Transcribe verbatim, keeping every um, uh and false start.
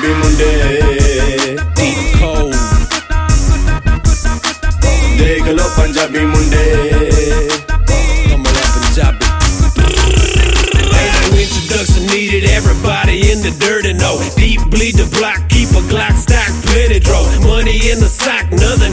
ਪੰਜਾਬੀ ਮੁੰਡੇ deep cold ਦੇਖ ਲੋ ਪੰਜਾਬੀ ਮੁੰਡੇ coming up Punjabi. Ain't no introduction needed, everybody in the dirt and know. Deep bleed the block, keep a Glock stack, plenty draw. Money in the sack, nothing